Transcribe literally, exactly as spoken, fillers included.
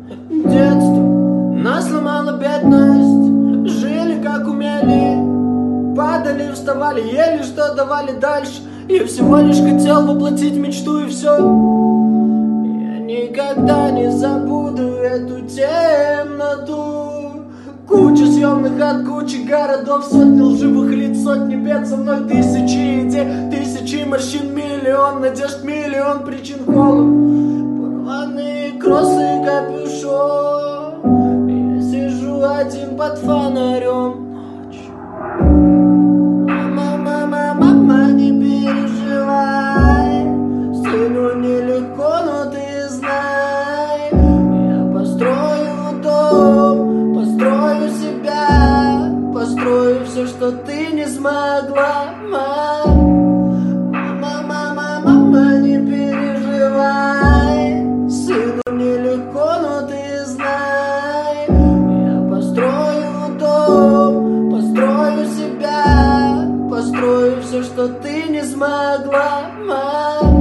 Детство нас сломала бедность. Жили как умели, падали, вставали, ели, что давали дальше. Я всего лишь хотел воплотить мечту, и все. Я никогда не забуду эту темноту. Куча съемных от кучи городов, сотни лживых лиц, сотни бед, со мной тысячи идей, тысячи морщин, миллион надежд, миллион причин холод. Порванные кроссы, капюшон. Я сижу один под фонарем. Мама, мама, мама, не переживай, сыну нелегко, но ты знай. Я построю дом, построю себя, построю все, что ты не смогла. Мама, мама, мама, не переживай, сыну нелегко, но ты знай. Я построю дом, построю себя, построю все, что ты не смогла.